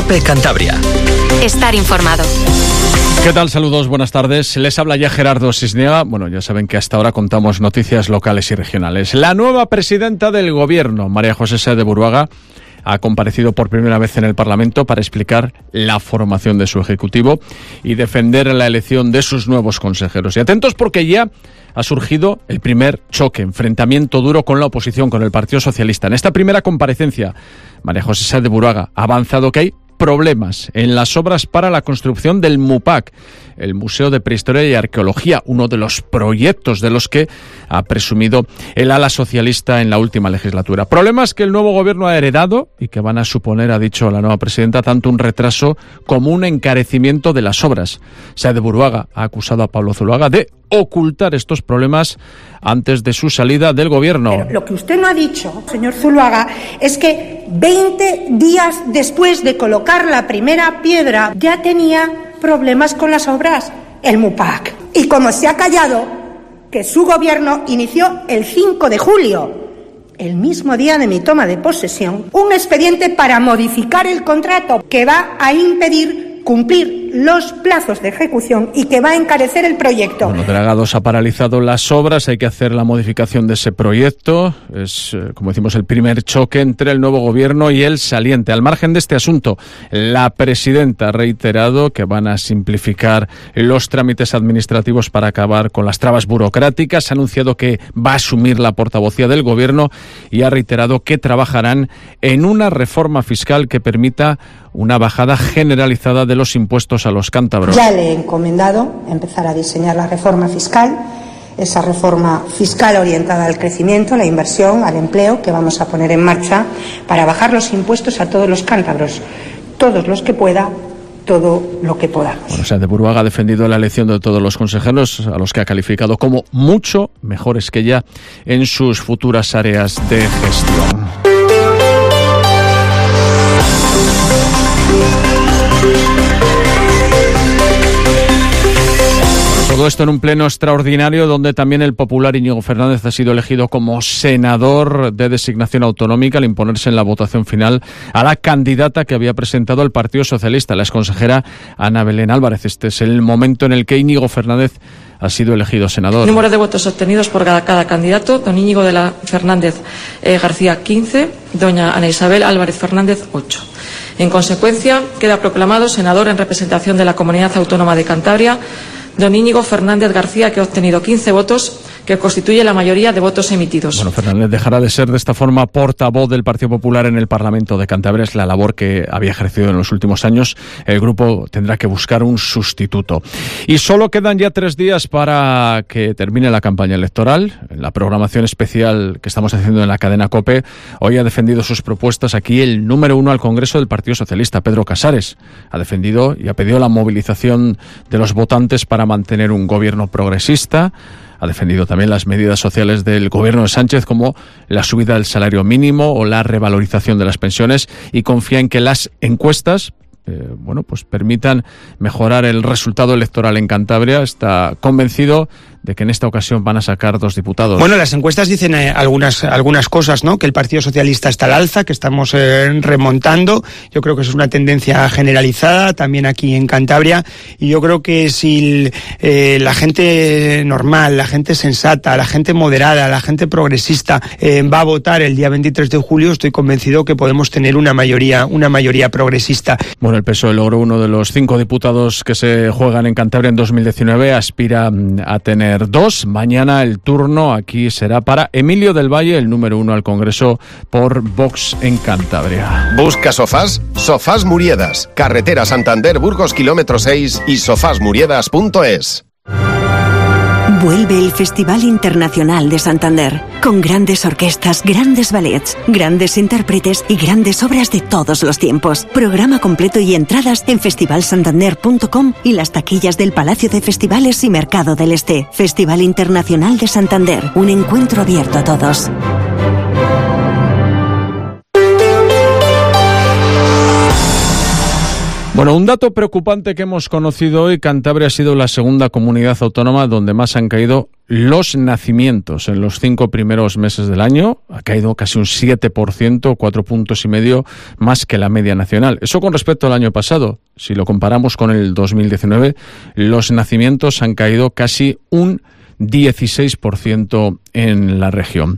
COPE Cantabria. Estar informado. ¿Qué tal? Saludos, buenas tardes. Les habla ya Gerardo Sisniega. Bueno, ya saben que hasta ahora contamos noticias locales y regionales. La nueva presidenta del Gobierno, María José Sáez de Buruaga, ha comparecido por primera vez en el Parlamento para explicar la formación de su Ejecutivo y defender la elección de sus nuevos consejeros. Y atentos porque ya ha surgido el primer choque, enfrentamiento duro con la oposición, con el Partido Socialista. En esta primera comparecencia, María José Sáez de Buruaga ha avanzado que hay problemas en las obras para la construcción del MUPAC, el Museo de Prehistoria y Arqueología, uno de los proyectos de los que ha presumido el ala socialista en la última legislatura. Problemas que el nuevo gobierno ha heredado y que van a suponer, ha dicho la nueva presidenta, tanto un retraso como un encarecimiento de las obras. Sáez de Buruaga ha acusado a Pablo Zuloaga de ocultar estos problemas antes de su salida del gobierno. Pero lo que usted no ha dicho, señor Zuloaga, es que 20 días después de colocar la primera piedra ya tenía problemas con las obras, el MUPAC. Y como se ha callado, que su gobierno inició el 5 de julio, el mismo día de mi toma de posesión, un expediente para modificar el contrato que va a impedir cumplir los plazos de ejecución y que va a encarecer el proyecto. Bueno, Dragados ha paralizado las obras, hay que hacer la modificación de ese proyecto. Es, como decimos, el primer choque entre el nuevo gobierno y el saliente. Al margen de este asunto, la presidenta ha reiterado que van a simplificar los trámites administrativos para acabar con las trabas burocráticas. Ha anunciado que va a asumir la portavocía del gobierno y ha reiterado que trabajarán en una reforma fiscal que permita una bajada generalizada de los impuestos a los cántabros. Ya le he encomendado empezar a diseñar la reforma fiscal, esa reforma fiscal orientada al crecimiento, la inversión, al empleo, que vamos a poner en marcha para bajar los impuestos a todos los cántabros, todos los que pueda, todo lo que podamos. Bueno, Sáez de Buruaga ha defendido la elección de todos los consejeros, a los que ha calificado como mucho mejores que ella en sus futuras áreas de gestión. Todo esto en un pleno extraordinario donde también el popular Íñigo Fernández ha sido elegido como senador de designación autonómica al imponerse en la votación final a la candidata que había presentado el Partido Socialista, la exconsejera Ana Belén Álvarez. Este es el momento en el que Íñigo Fernández ha sido elegido senador. Número de votos obtenidos por cada candidato: don Íñigo de la Fernández García, 15, doña Ana Isabel Álvarez Fernández, 8. En consecuencia, queda proclamado senador en representación de la Comunidad Autónoma de Cantabria don Íñigo Fernández García, que ha obtenido 15 votos, que constituye la mayoría de votos emitidos. Bueno, Fernández dejará de ser de esta forma portavoz del Partido Popular en el Parlamento de Cantabria. Es la labor que había ejercido en los últimos años. El grupo tendrá que buscar un sustituto. Y solo quedan ya 3 días para que termine la campaña electoral. En la programación especial que estamos haciendo en la cadena COPE, hoy ha defendido sus propuestas aquí el número 1 al Congreso del Partido Socialista, Pedro Casares. Ha defendido y ha pedido la movilización de los votantes para mantener un gobierno progresista. Ha defendido también las medidas sociales del gobierno de Sánchez, como la subida del salario mínimo o la revalorización de las pensiones, y confía en que las encuestas pues permitan mejorar el resultado electoral en Cantabria. Está convencido de que en esta ocasión van a sacar 2 diputados. Bueno, las encuestas dicen algunas cosas, ¿no? Que el Partido Socialista está al alza, que estamos remontando. Yo creo que es una tendencia generalizada también aquí en Cantabria, y yo creo que si la gente normal, la gente sensata, la gente moderada, la gente progresista va a votar el día 23 de julio, estoy convencido que podemos tener una mayoría progresista. Bueno, el PSOE logró uno de los 5 diputados que se juegan en Cantabria en 2019, aspira a tener 2. Mañana el turno aquí será para Emilio del Valle, el número 1 al Congreso por Vox en Cantabria. ¿Busca sofás? Sofás Muriedas, carretera Santander Burgos kilómetro 6 y sofasmuriedas.es. Vuelve el Festival Internacional de Santander, con grandes orquestas, grandes ballets, grandes intérpretes y grandes obras de todos los tiempos. Programa completo y entradas en festivalsantander.com y las taquillas del Palacio de Festivales y Mercado del Este. Festival Internacional de Santander, un encuentro abierto a todos. Bueno, un dato preocupante que hemos conocido hoy: Cantabria ha sido la segunda comunidad autónoma donde más han caído los nacimientos en los 5 primeros meses del año. Ha caído casi un 7%, 4,5 puntos más que la media nacional. Eso con respecto al año pasado. Si lo comparamos con el 2019, los nacimientos han caído casi un 16% en la región.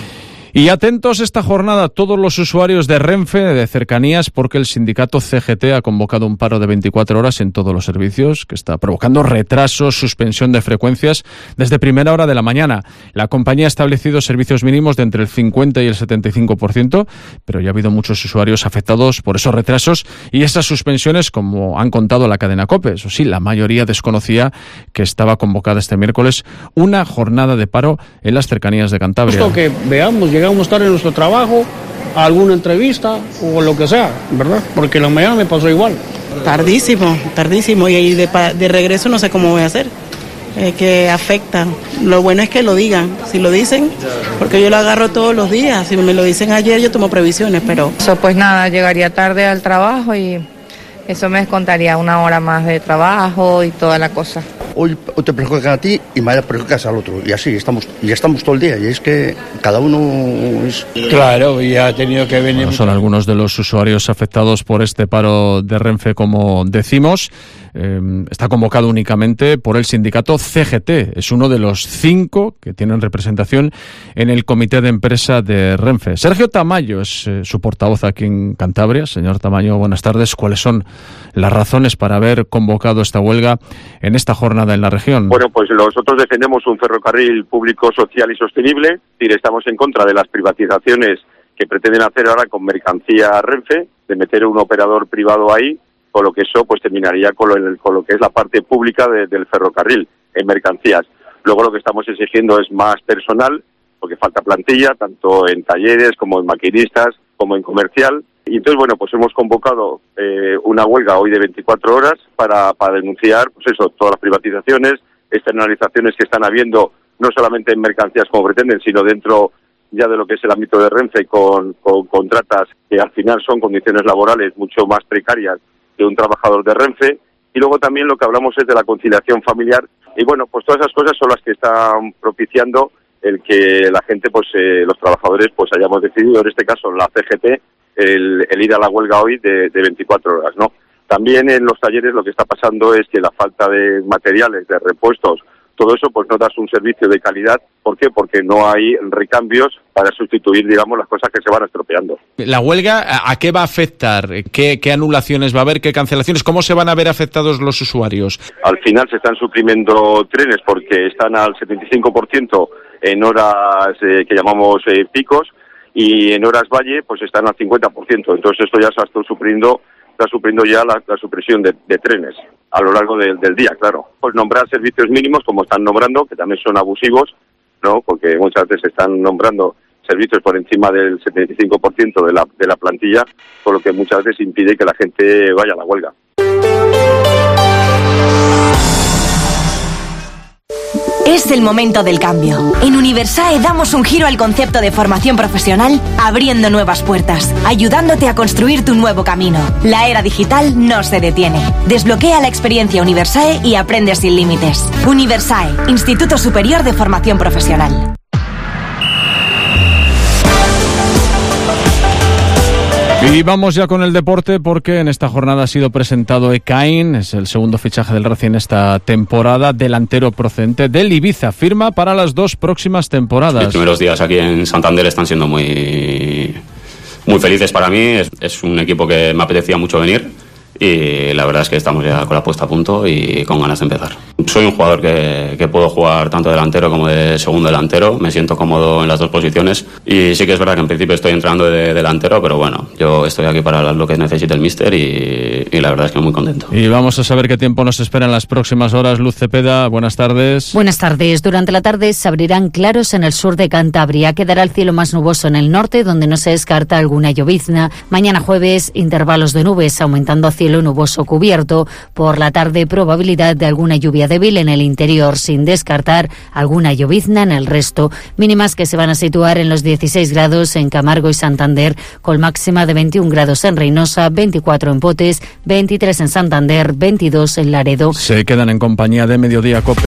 Y atentos esta jornada todos los usuarios de Renfe, de cercanías, porque el sindicato CGT ha convocado un paro de 24 horas en todos los servicios, que está provocando retrasos, suspensión de frecuencias desde primera hora de la mañana. La compañía ha establecido servicios mínimos de entre el 50 y el 75%, pero ya ha habido muchos usuarios afectados por esos retrasos y esas suspensiones, como han contado la cadena COPE. Eso sí, la mayoría desconocía que estaba convocada este miércoles una jornada de paro en las cercanías de Cantabria. Esto que veamos, llegamos tarde en nuestro trabajo, a alguna entrevista o lo que sea, ¿verdad? Porque la mañana me pasó igual. Tardísimo, y ahí de regreso no sé cómo voy a hacer. Que afecta. Lo bueno es que lo digan. Si lo dicen, porque yo lo agarro todos los días. Si me lo dicen ayer, yo tomo previsiones, pero... Eso pues nada, llegaría tarde al trabajo y eso me descontaría 1 hora más de trabajo y toda la cosa. Hoy te perjudican a ti y mañana perjudicas al otro. Y así estamos todo el día. Y es que cada uno es... Claro, y ha tenido que venir... Bueno, son algunos de los usuarios afectados por este paro de Renfe, como decimos. Está convocado únicamente por el sindicato CGT. Es uno de los 5 que tienen representación en el comité de empresa de Renfe. Sergio Tamayo es su portavoz aquí en Cantabria. Señor Tamayo, buenas tardes. ¿Cuáles son las razones para haber convocado esta huelga en esta jornada en la región? Bueno, pues nosotros defendemos un ferrocarril público, social y sostenible. Es decir, estamos en contra de las privatizaciones que pretenden hacer ahora con mercancía Renfe, de meter un operador privado ahí, con lo que eso pues terminaría con lo que es la parte pública del ferrocarril en mercancías. Luego lo que estamos exigiendo es más personal, porque falta plantilla, tanto en talleres como en maquinistas, como en comercial. Y entonces, bueno, pues hemos convocado una huelga hoy de 24 horas para denunciar, pues eso, todas las privatizaciones, externalizaciones que están habiendo, no solamente en mercancías como pretenden, sino dentro ya de lo que es el ámbito de Renfe, con contratas que al final son condiciones laborales mucho más precarias de un trabajador de Renfe. Y luego también lo que hablamos es de la conciliación familiar. Y bueno, pues todas esas cosas son las que están propiciando el que la gente, pues los trabajadores, pues hayamos decidido, en este caso la CGT, el ir a la huelga hoy de 24 horas, ¿no? También en los talleres lo que está pasando es que la falta de materiales, de repuestos, todo eso pues no das un servicio de calidad. ¿Por qué? Porque no hay recambios para sustituir, digamos, las cosas que se van estropeando. ¿La huelga a qué va a afectar? ¿Qué anulaciones va a haber? ¿Qué cancelaciones? ¿Cómo se van a ver afectados los usuarios? Al final se están suprimiendo trenes porque están al 75% en horas que llamamos picos, y en horas valle pues están al 50%. Entonces esto ya se está suprimiendo ya la supresión de trenes a lo largo del día, claro. Pues nombrar servicios mínimos, como están nombrando, que también son abusivos, ¿no? Porque muchas veces están nombrando servicios por encima del 75% de la plantilla, por lo que muchas veces impide que la gente vaya a la huelga. Es el momento del cambio. En Universae damos un giro al concepto de formación profesional, abriendo nuevas puertas, ayudándote a construir tu nuevo camino. La era digital no se detiene. Desbloquea la experiencia Universae y aprende sin límites. Universae, Instituto Superior de Formación Profesional. Y vamos ya con el deporte, porque en esta jornada ha sido presentado Ekain, es el segundo fichaje del Racing esta temporada, delantero procedente del Ibiza, firma para las 2 próximas temporadas. Los primeros días aquí en Santander están siendo muy felices para mí, es un equipo que me apetecía mucho venir y la verdad es que estamos ya con la puesta a punto y con ganas de empezar. Soy un jugador que puedo jugar tanto delantero como de segundo delantero, me siento cómodo en las 2 posiciones y sí que es verdad que en principio estoy entrando de delantero, pero bueno, yo estoy aquí para lo que necesite el míster y la verdad es que muy contento. Y vamos a saber qué tiempo nos espera en las próximas horas. Luz Cepeda, buenas tardes. Buenas tardes. Durante la tarde se abrirán claros en el sur de Cantabria. Quedará el cielo más nuboso en el norte, donde no se descarta alguna llovizna. Mañana jueves, intervalos de nubes, aumentando a cielo cielo nuboso cubierto. Por la tarde, probabilidad de alguna lluvia débil en el interior, sin descartar alguna llovizna en el resto. Mínimas que se van a situar en los 16 grados en Camargo y Santander, con máxima de 21 grados en Reynosa, 24 en Potes, 23 en Santander, 22 en Laredo. Se quedan en compañía de Mediodía COPE.